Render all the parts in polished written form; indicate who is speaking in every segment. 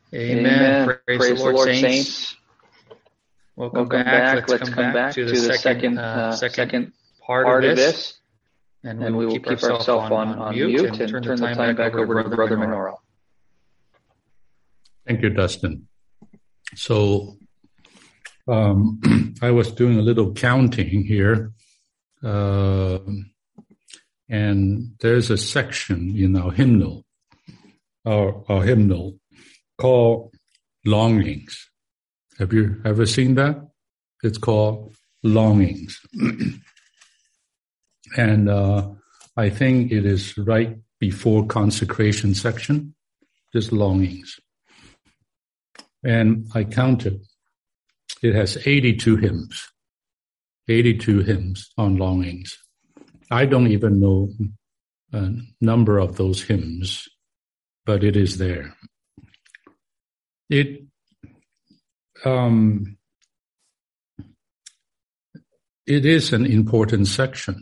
Speaker 1: Amen. Praise the Lord, saints. Welcome back. Let's come back to the second part of this. And we will keep ourselves on mute and turn the time back over to Brother Minoru.
Speaker 2: Thank you, Dustin. So I was doing a little counting here. And there's a section in our hymnal called Longings. Have you ever seen that? It's called Longings. And I think it is right before consecration section, just Longings. And I counted. It has 82 hymns on longings. I don't even know a number of those hymns, but it is there. It is an important section.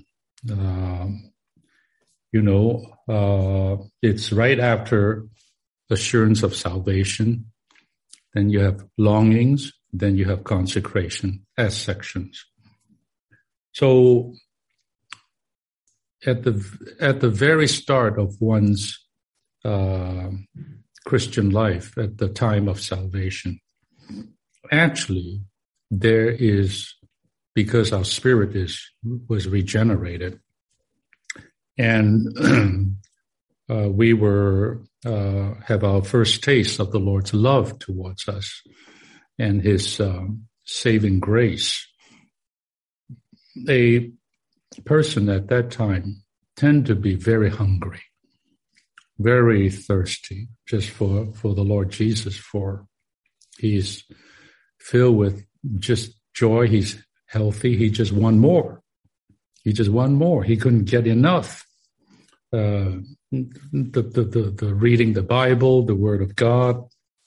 Speaker 2: It's right after assurance of salvation. Then you have longings. Then you have consecration as sections. So at the very start of one's Christian life, at the time of salvation, actually there is, because our spirit was regenerated, and we have our first taste of the Lord's love towards us and His saving grace. A person at that time tend to be very hungry, very thirsty, just for the Lord Jesus. For He's filled with just joy. He's healthy. He just want more. He couldn't get enough. The reading the Bible, the Word of God,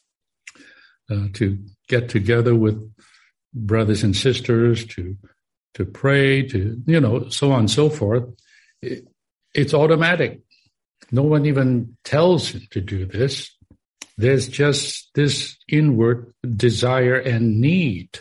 Speaker 2: to get together with brothers and sisters, to pray, so on and so forth. It's automatic. No one even tells him to do this. There's just this inward desire and need.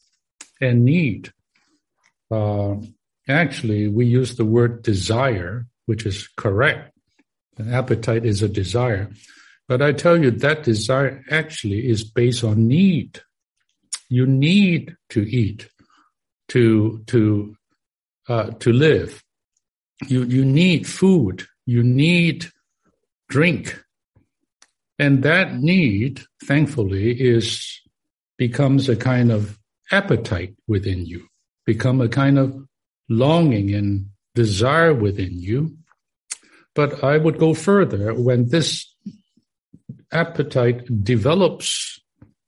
Speaker 2: Actually, we use the word desire, which is correct. An appetite is a desire. But I tell you, that desire actually is based on need. You need to eat to live. You need food. You need drink. And that need, thankfully, becomes a kind of appetite within you, become a kind of longing and desire within you. But I would go further. When this appetite develops,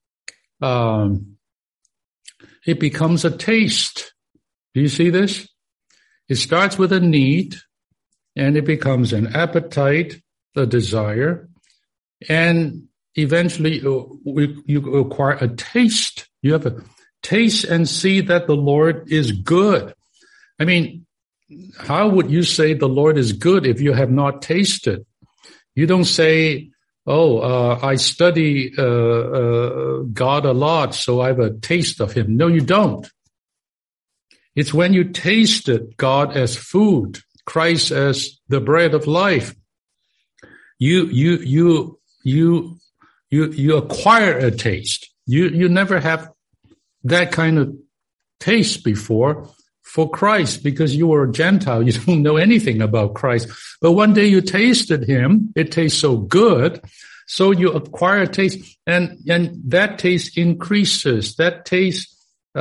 Speaker 2: it becomes a taste. Do you see this? It starts with a need, and it becomes an appetite, a desire, and eventually you acquire a taste. You have a taste and see that the Lord is good. I mean, how would you say the Lord is good if you have not tasted? You don't say, I study God a lot, so I have a taste of Him. No, you don't. It's when you tasted God as food, Christ as the bread of life, you acquire a taste. You never have that kind of taste before for Christ, because you were a Gentile. You don't know anything about Christ. But one day you tasted Him. It tastes so good. So you acquire a taste, and that taste increases. That taste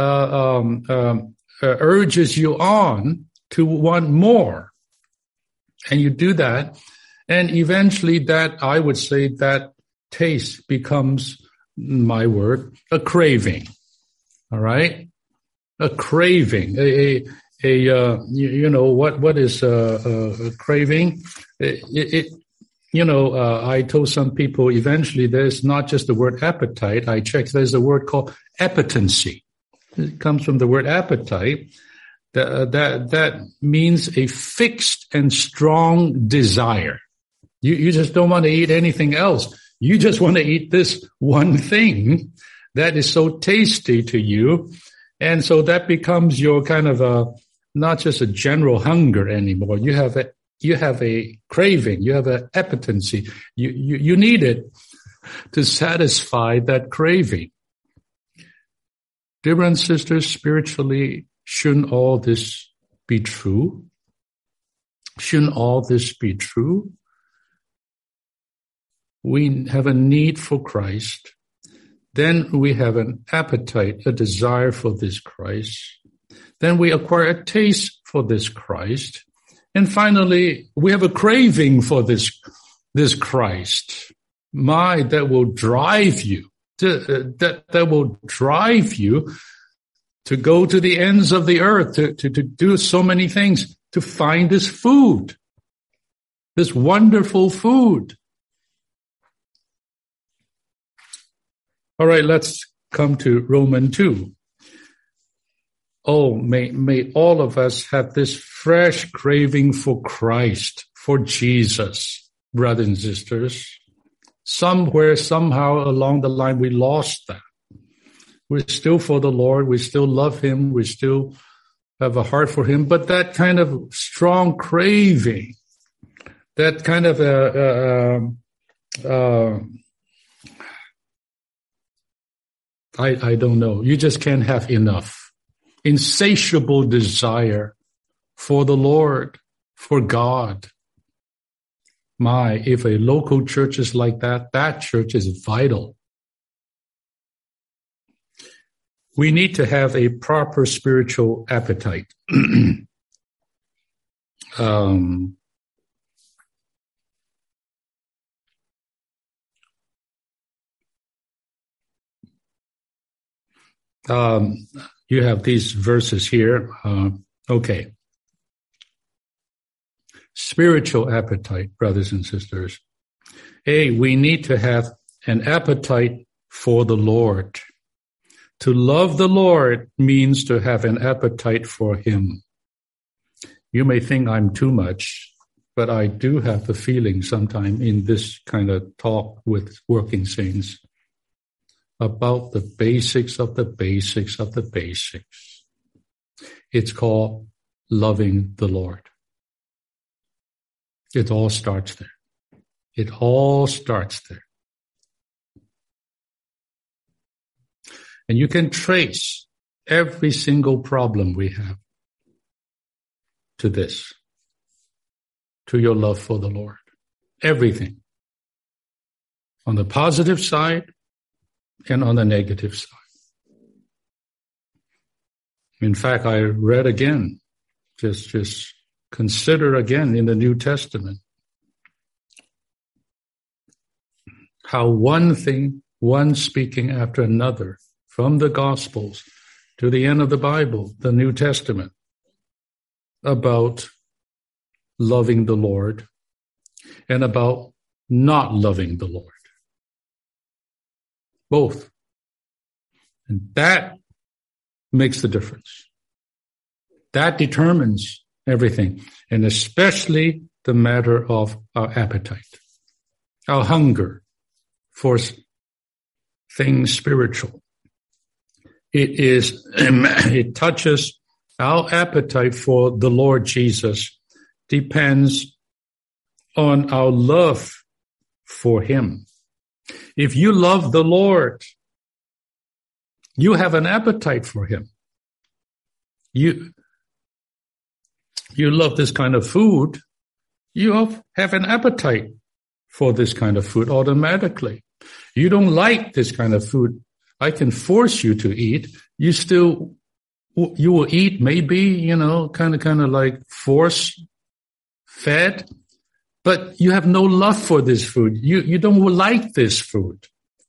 Speaker 2: urges you on to want more. And you do that. And eventually I would say that taste becomes, my word, a craving. All right? A craving. What is a craving? I told some people eventually there's not just the word appetite. I checked, there's a word called appetency. It comes from the word appetite. That means a fixed and strong desire. You just don't want to eat anything else. You just want to eat this one thing that is so tasty to you. And so that becomes your kind of not just a general hunger anymore. You have a craving. You have an appetency. You need it to satisfy that craving. Dear brothers and sisters, spiritually, shouldn't all this be true? Shouldn't all this be true? We have a need for Christ. Then we have an appetite, a desire for this Christ. Then we acquire a taste for this Christ. And finally, we have a craving for this Christ. That will drive you. That will drive you to go to the ends of the earth, to do so many things, to find this food, this wonderful food. All right, let's come to Romans 2. Oh, may all of us have this fresh craving for Christ, for Jesus, brothers and sisters. Somewhere, somehow along the line, we lost that. We're still for the Lord. We still love Him. We still have a heart for Him. But that kind of strong craving, that kind of I don't know. You just can't have enough. Insatiable desire for the Lord, for God. If a local church is like that, that church is vital. We need to have a proper spiritual appetite. You have these verses here. Okay. Spiritual appetite, brothers and sisters. We need to have an appetite for the Lord. To love the Lord means to have an appetite for Him. You may think I'm too much, but I do have the feeling sometime in this kind of talk with working saints about the basics of the basics of the basics. It's called loving the Lord. It all starts there. It all starts there. And you can trace every single problem we have to this, to your love for the Lord. Everything. On the positive side and on the negative side. In fact, I read again, just consider again in the New Testament how one thing, one speaking after another, from the Gospels to the end of the Bible, the New Testament, about loving the Lord and about not loving the Lord. Both. And that makes the difference. That determines everything, and especially the matter of our appetite, our hunger for things spiritual. It touches our appetite for the Lord Jesus, depends on our love for Him. If you love the Lord, you have an appetite for Him. You love this kind of food, you have an appetite for this kind of food automatically. You don't like this kind of food, I can force you to eat. You will eat maybe, kind of like force fed, but you have no love for this food. You don't like this food.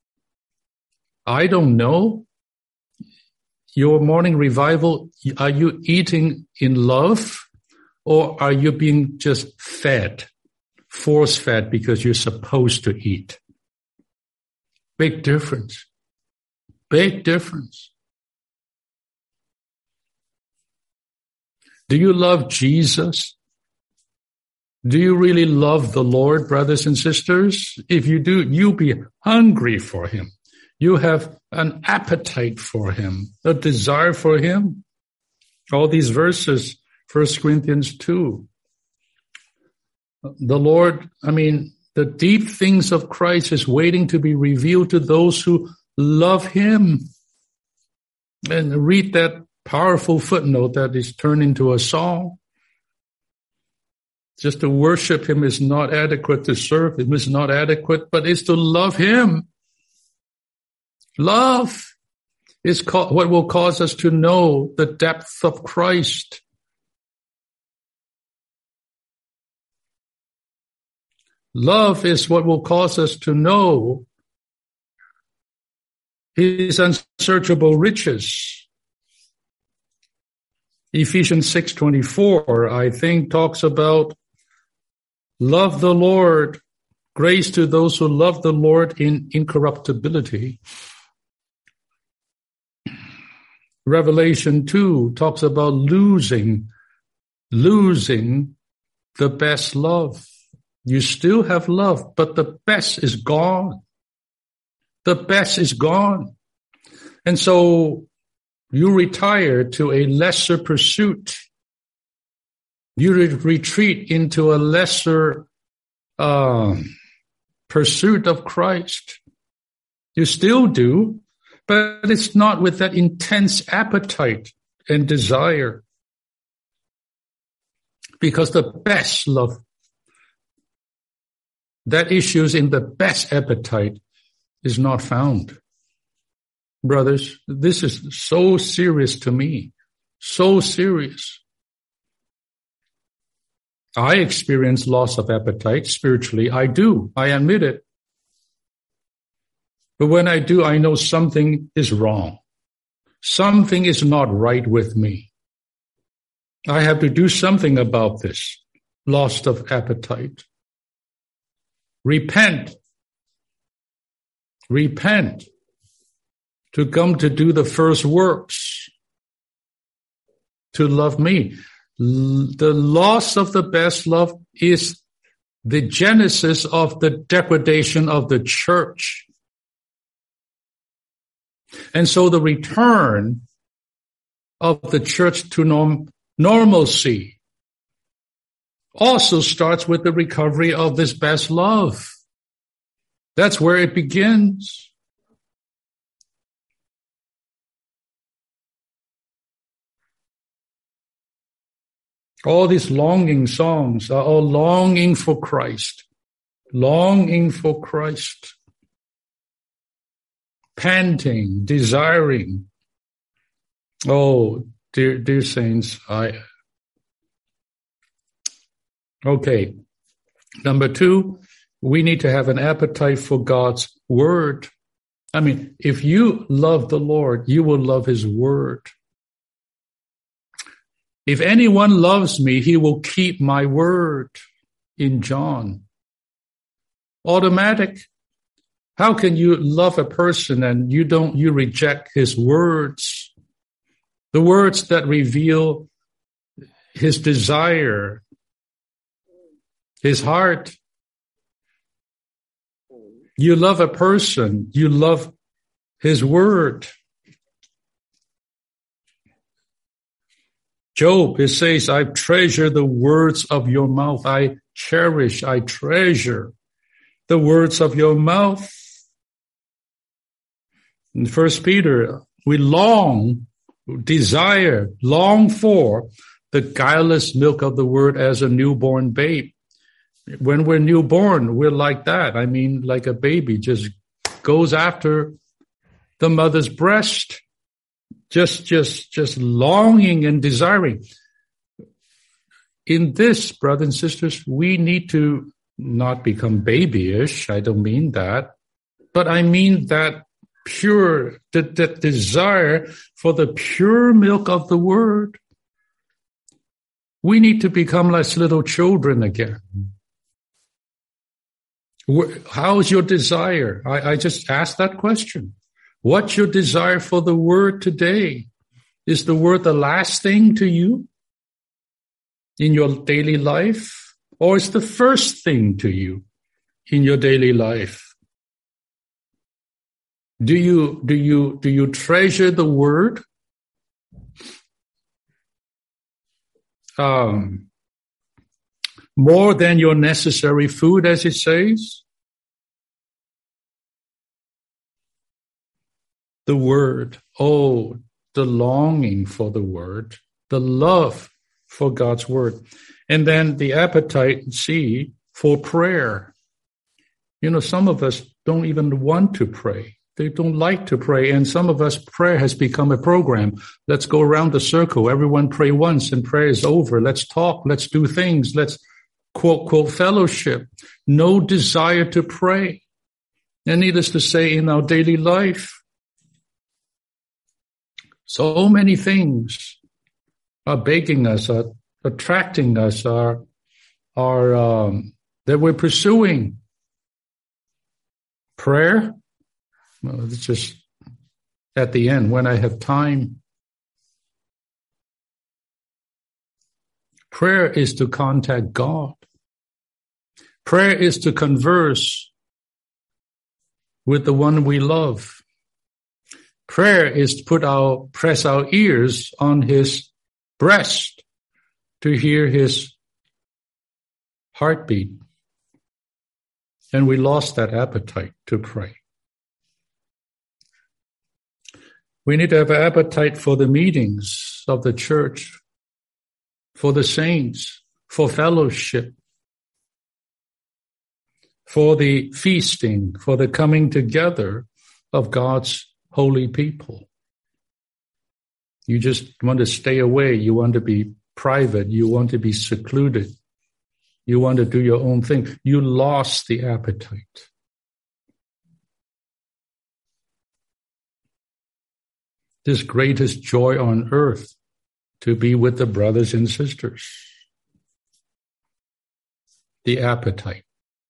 Speaker 2: I don't know. Your morning revival, are you eating in love, or are you being just fed, force fed because you're supposed to eat? Big difference. Big difference. Do you love Jesus? Do you really love the Lord, brothers and sisters? If you do, you'll be hungry for him. You have an appetite for him, a desire for him. All these verses, 1 Corinthians 2. The Lord, the deep things of Christ is waiting to be revealed to those who love him. And read that powerful footnote that is turned into a song. Just to worship him is not adequate. To serve him is not adequate, but it's to love him. Love is what will cause us to know the depth of Christ. Love is what will cause us to know his unsearchable riches. Ephesians 6:24, I think, talks about love the Lord, grace to those who love the Lord in incorruptibility. Revelation 2 talks about losing the best love. You still have love, but the best is gone. The best is gone. And so you retire to a lesser pursuit. You retreat into a lesser pursuit of Christ. You still do, but it's not with that intense appetite and desire. Because the best love, that issues in the best appetite, is not found. Brothers, this is so serious to me. So serious. I experience loss of appetite spiritually. I do. I admit it. But when I do, I know something is wrong. Something is not right with me. I have to do something about this loss of appetite. Repent. Repent. To come to do the first works. To love me. The loss of the best love is the genesis of the degradation of the church. And so the return of the church to normalcy also starts with the recovery of this best love. That's where it begins. All these longing songs are all longing for Christ. Longing for Christ. Panting, desiring. Oh, dear saints, Okay. Number 2, we need to have an appetite for God's word. If you love the Lord, you will love his word. If anyone loves me, he will keep my word, in John. Automatic. How can you love a person and you reject his words? The words that reveal his desire, his heart. You love a person, you love his word. Job, it says, I treasure the words of your mouth. I cherish, I treasure the words of your mouth. In 1 Peter, we desire, long for the guileless milk of the word as a newborn babe. When we're newborn, we're like that. Like a baby just goes after the mother's breast. Just longing and desiring. In this, brothers and sisters, we need to not become babyish. I don't mean that. But I mean that pure, that desire for the pure milk of the word. We need to become like little children again. How's your desire? I just asked that question. What's your desire for the word today? Is the word the last thing to you in your daily life? or it's the first thing to you in your daily life? Do you treasure the word? More than your necessary food, as it says? The word, the longing for the word, the love for God's word. And then the appetite, C, for prayer. Some of us don't even want to pray. They don't like to pray. And some of us, prayer has become a program. Let's go around the circle. Everyone pray once and prayer is over. Let's talk. Let's do things. Let's quote, fellowship. No desire to pray. And needless to say, in our daily life, so many things are begging us, are attracting us, are that we're pursuing. Prayer? Well, it's just at the end when I have time. Prayer is to contact God. Prayer is to converse with the one we love. Prayer is to press our ears on his breast to hear his heartbeat. And we lost that appetite to pray. We need to have an appetite for the meetings of the church, for the saints, for fellowship, for the feasting, for the coming together of God's holy people. You just want to stay away. You want to be private. You want to be secluded. You want to do your own thing. You lost the appetite. This greatest joy on earth, to be with the brothers and sisters. The appetite.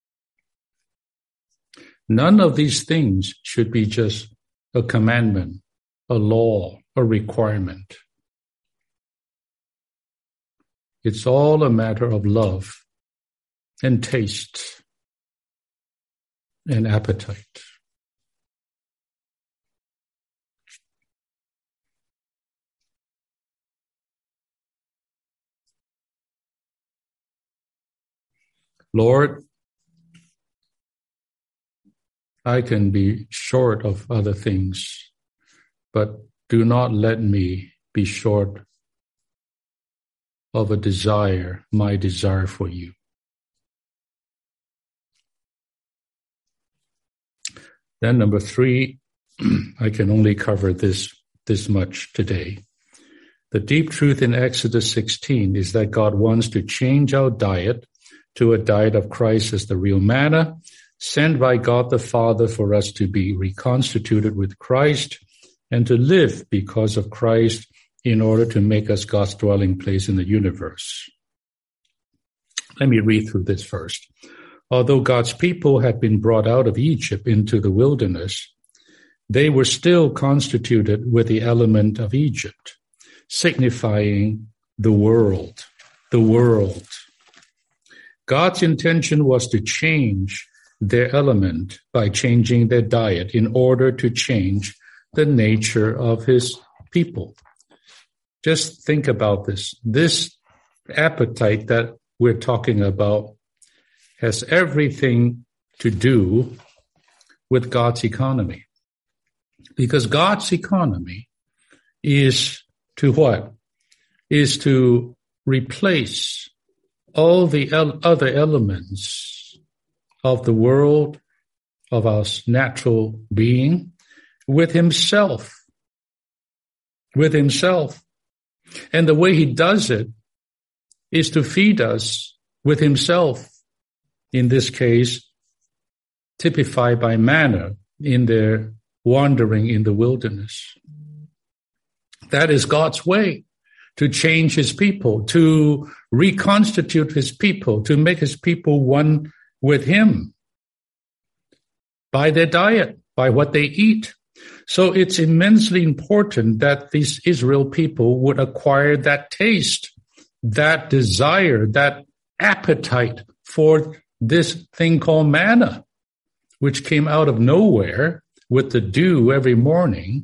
Speaker 2: None of these things should be just a commandment, a law, a requirement. It's all a matter of love and taste and appetite. Lord, I can be short of other things, but do not let me be short of a desire, my desire for you. Then number 3, I can only cover this much today. The deep truth in Exodus 16 is that God wants to change our diet to a diet of Christ as the real manna, sent by God the Father for us to be reconstituted with Christ and to live because of Christ in order to make us God's dwelling place in the universe. Let me read through this first. Although God's people had been brought out of Egypt into the wilderness, they were still constituted with the element of Egypt, signifying the world. The world. God's intention was to change their element by changing their diet in order to change the nature of his people. Just think about this. This appetite that we're talking about has everything to do with God's economy. Because God's economy is to what? Is to replace all the other elements of the world, of our natural being, with himself. With himself. And the way he does it is to feed us with himself. In this case, typified by manna in their wandering in the wilderness. That is God's way to change his people, to reconstitute his people, to make his people one with him by their diet, by what they eat. So it's immensely important that these Israel people would acquire that taste, that desire, that appetite for this thing called manna, which came out of nowhere with the dew every morning.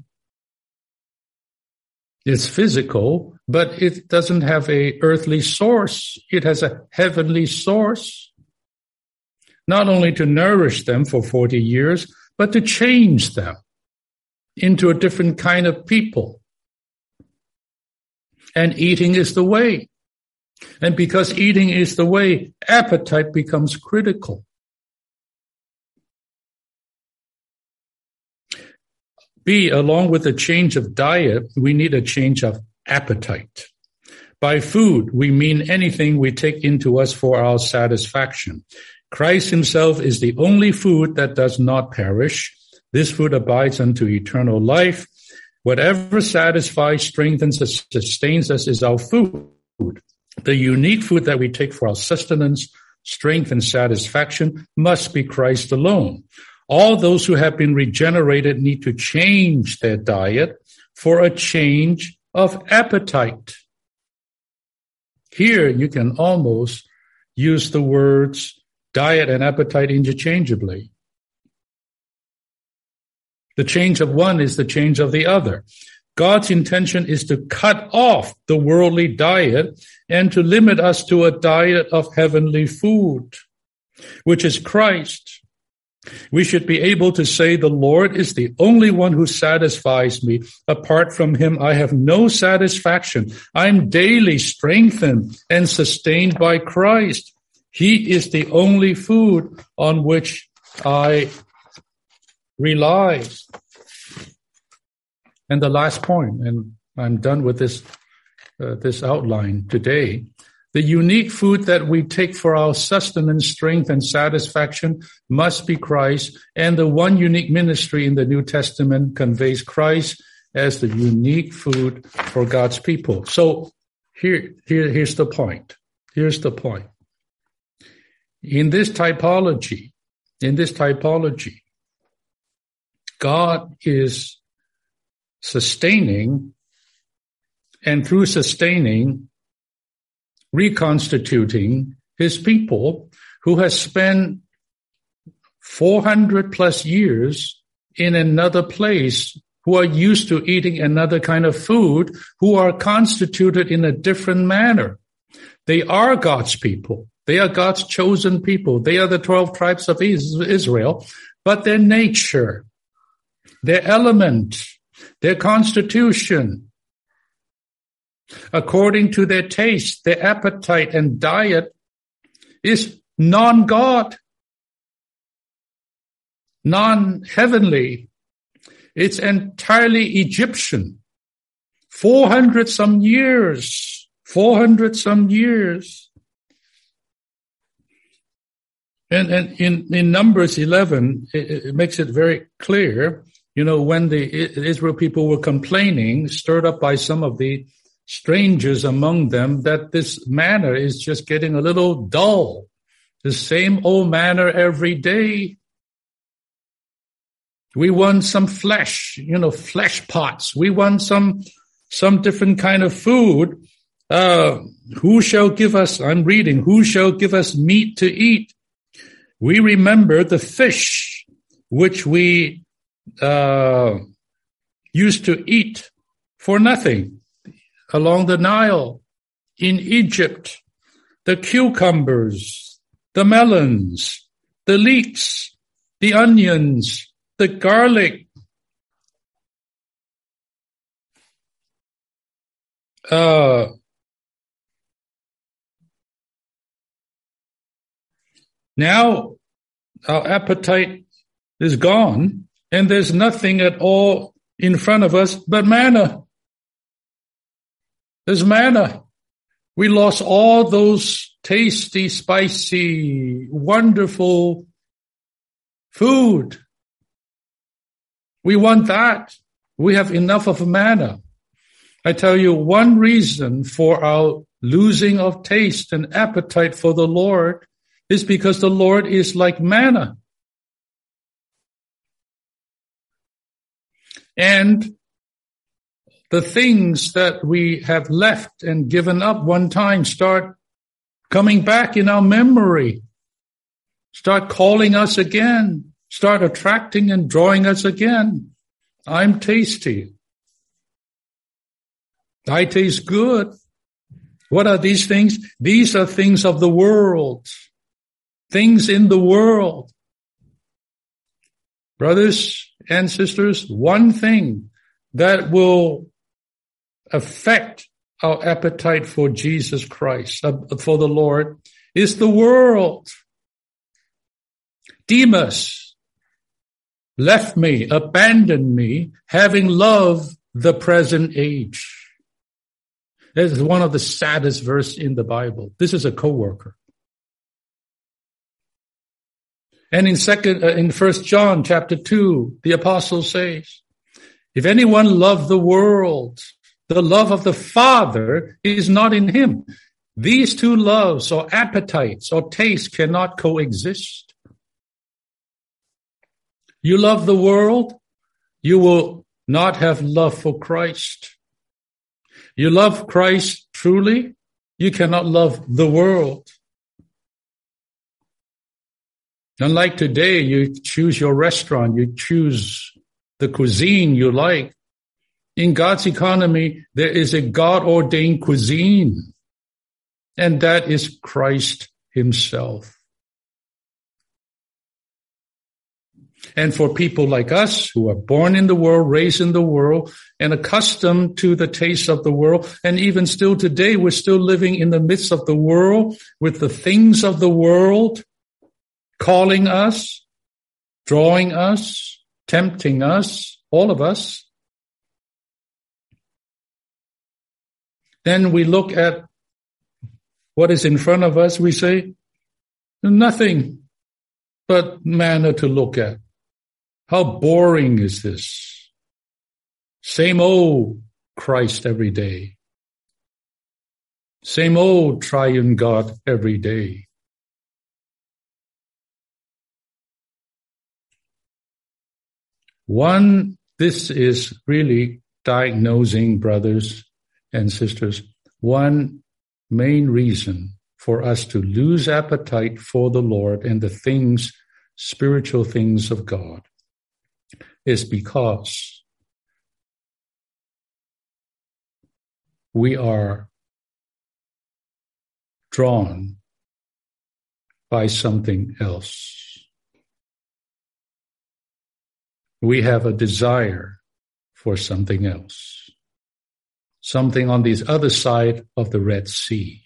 Speaker 2: It's physical, but it doesn't have a earthly source. It has a heavenly source, not only to nourish them for 40 years, but to change them into a different kind of people. And eating is the way. And because eating is the way, appetite becomes critical. B, along with a change of diet, we need a change of appetite. By food, we mean anything we take into us for our satisfaction. Christ himself is the only food that does not perish. This food abides unto eternal life. Whatever satisfies, strengthens, and sustains us is our food. The unique food that we take for our sustenance, strength, and satisfaction must be Christ alone. All those who have been regenerated need to change their diet for a change of appetite. Here you can almost use the words diet and appetite interchangeably. The change of one is the change of the other. God's intention is to cut off the worldly diet and to limit us to a diet of heavenly food, which is Christ. We should be able to say the Lord is the only one who satisfies me. Apart from him, I have no satisfaction. I'm daily strengthened and sustained by Christ. He is the only food on which I rely. And the last point, and I'm done with this outline today. The unique food that we take for our sustenance, strength, and satisfaction must be Christ, and the one unique ministry in the New Testament conveys Christ as the unique food for God's people. So here's the point. Here's the point. In this typology, God is sustaining, and through sustaining, reconstituting his people who has spent 400 plus years in another place, who are used to eating another kind of food, who are constituted in a different manner. They are God's people. They are God's chosen people. They are the 12 tribes of Israel, but their nature, their element, their constitution, according to their taste, their appetite and diet, is non-God, non-heavenly. It's entirely Egyptian. 400 some years. And in Numbers 11, it makes it very clear, when the Israel people were complaining, stirred up by some of the strangers among them, that this manna is just getting a little dull. The same old manna every day. We want some flesh, flesh pots. We want some different kind of food. Who shall give us, I'm reading, who shall give us meat to eat? We remember the fish which we used to eat for nothing along the Nile, in Egypt, the cucumbers, the melons, the leeks, the onions, the garlic. Now our appetite is gone, and there's nothing at all in front of us but manna. There's manna. We lost all those tasty, spicy, wonderful food. We want that. We have enough of manna. I tell you, one reason for our losing of taste and appetite for the Lord is because the Lord is like manna. And the things that we have left and given up one time start coming back in our memory. Start calling us again. Start attracting and drawing us again. I'm tasty. I taste good. What are these things? These are things of the world. Things in the world. Brothers and sisters, one thing that will affect our appetite for Jesus Christ, for the Lord, is the world. Demas left me, abandoned me, having loved the present age. This is one of the saddest verses in the Bible. This is a co-worker. And in 1 John chapter 2, the apostle says, if anyone love the world, the love of the Father is not in him. These two loves or appetites or tastes cannot coexist. You love the world, you will not have love for Christ. You love Christ truly, you cannot love the world. Unlike today, you choose your restaurant, you choose the cuisine you like. In God's economy, there is a God-ordained cuisine, and that is Christ himself. And for people like us who are born in the world, raised in the world, and accustomed to the taste of the world, and even still today, we're still living in the midst of the world with the things of the world calling us, drawing us, tempting us, all of us. Then we look at what is in front of us, we say, nothing but manna to look at. How boring is this? Same old Christ every day. Same old triune God every day. This is really diagnosing, brothers and sisters, one main reason for us to lose appetite for the Lord and the things, spiritual things of God, is because we are drawn by something else. We have a desire for something else, something on the other side of the Red Sea,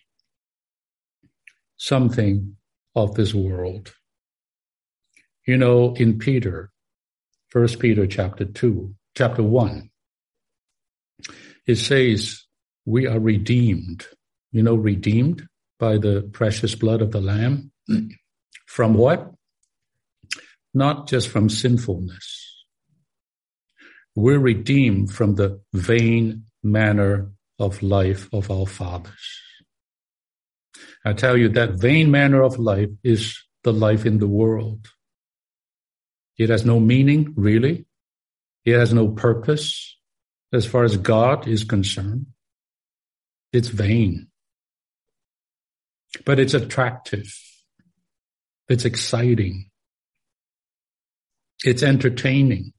Speaker 2: something of this world. You know, in Peter, 1 Peter chapter 1, it says we are redeemed. You know, redeemed by the precious blood of the Lamb. From what? Not just from sinfulness. We're redeemed from the vain manner of life of our fathers. I tell you, that vain manner of life is the life in the world. It has no meaning, really. It has no purpose as far as God is concerned. It's vain. But it's attractive. It's exciting. It's entertaining.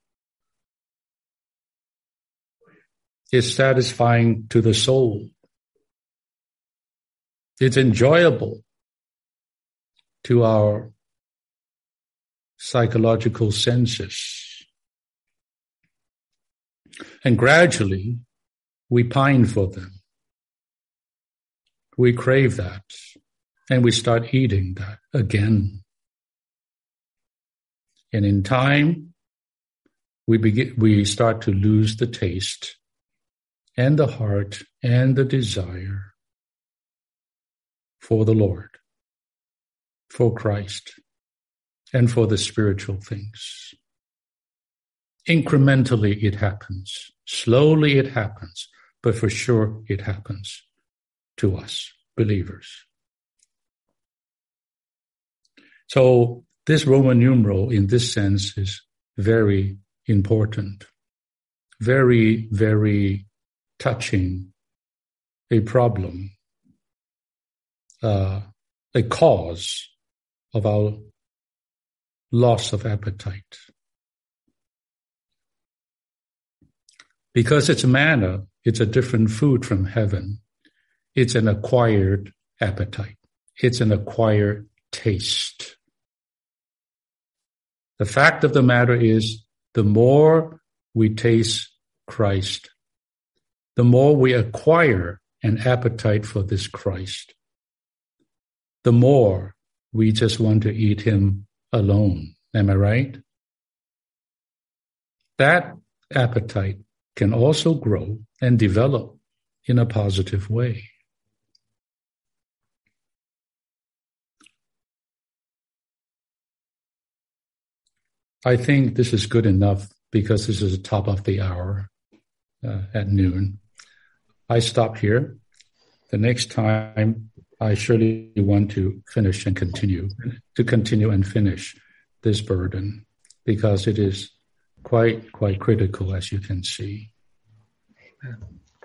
Speaker 2: It's satisfying to the soul. It's enjoyable to our psychological senses. And gradually, we pine for them. We crave that, and we start eating that again. And in time, we start to lose the taste and the heart and the desire for the Lord, for Christ, and for the spiritual things. Incrementally it happens. Slowly it happens, but for sure it happens to us, believers. So this Roman numeral in this sense is very important, very, very touching a problem a cause of our loss of appetite. Because it's manna, it's a different food from heaven. It's an acquired appetite. It's an acquired taste. The fact of the matter is, the more we taste Christ, the more we acquire an appetite for this Christ, the more we just want to eat him alone. Am I right? That appetite can also grow and develop in a positive way. I think this is good enough because this is the top of the hour at noon. I stop here. The next time, I surely want to finish and continue and finish this burden because it is quite critical, as you can see. Amen.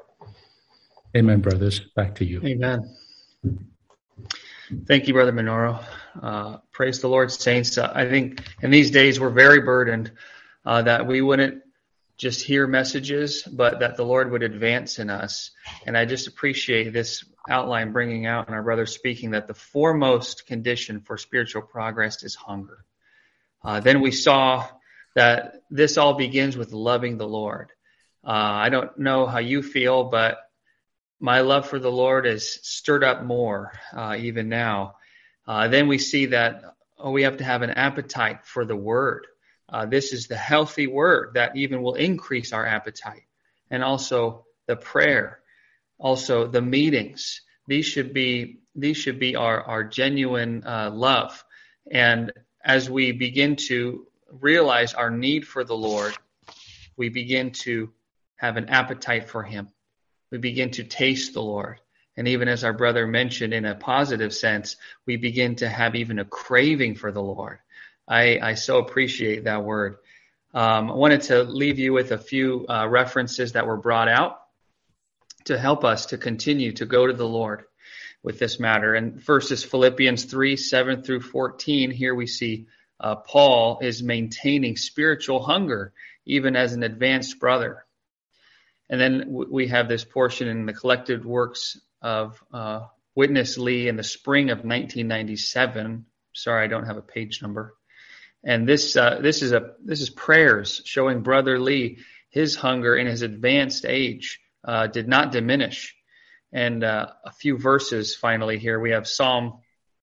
Speaker 2: Amen, brothers. Back to you.
Speaker 1: Amen. Thank you, Brother Minoru. Praise the Lord, saints. I think in these days we're very burdened that we wouldn't just hear messages, but that the Lord would advance in us. And I just appreciate this outline bringing out and our brother speaking that the foremost condition for spiritual progress is hunger. Then we saw that this all begins with loving the Lord. I don't know how you feel, but my love for the Lord is stirred up more even now. Then we see that we have to have an appetite for the Word. This is the healthy Word that even will increase our appetite. And also the prayer, also the meetings. These should be our genuine love. And as we begin to realize our need for the Lord, we begin to have an appetite for Him. We begin to taste the Lord. And even as our brother mentioned in a positive sense, we begin to have even a craving for the Lord. I so appreciate that word. I wanted to leave you with a few references that were brought out to help us to continue to go to the Lord with this matter. And first is Philippians 3:7-14. Here we see Paul is maintaining spiritual hunger, even as an advanced brother. And then we have this portion in the collected works of Witness Lee in the spring of 1997. Sorry, I don't have a page number. And this is prayers showing Brother Lee his hunger in his advanced age did not diminish. And a few verses finally here. We have Psalm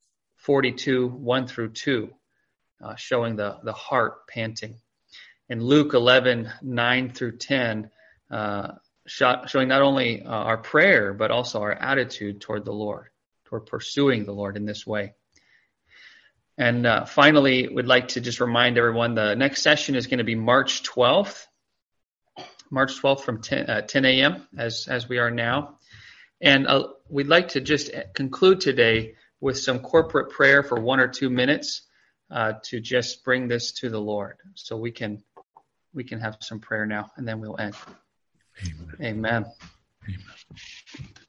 Speaker 1: 42:1-2, showing the heart panting. And Luke 11:9-10. Showing not only our prayer, but also our attitude toward the Lord, toward pursuing the Lord in this way. And finally, we'd like to just remind everyone the next session is going to be March 12th from 10 a.m. as we are now. And we'd like to just conclude today with some corporate prayer for 1 or 2 minutes to just bring this to the Lord. So we can have some prayer now, and then we'll end.
Speaker 2: Amen.
Speaker 1: Amen.
Speaker 2: Amen.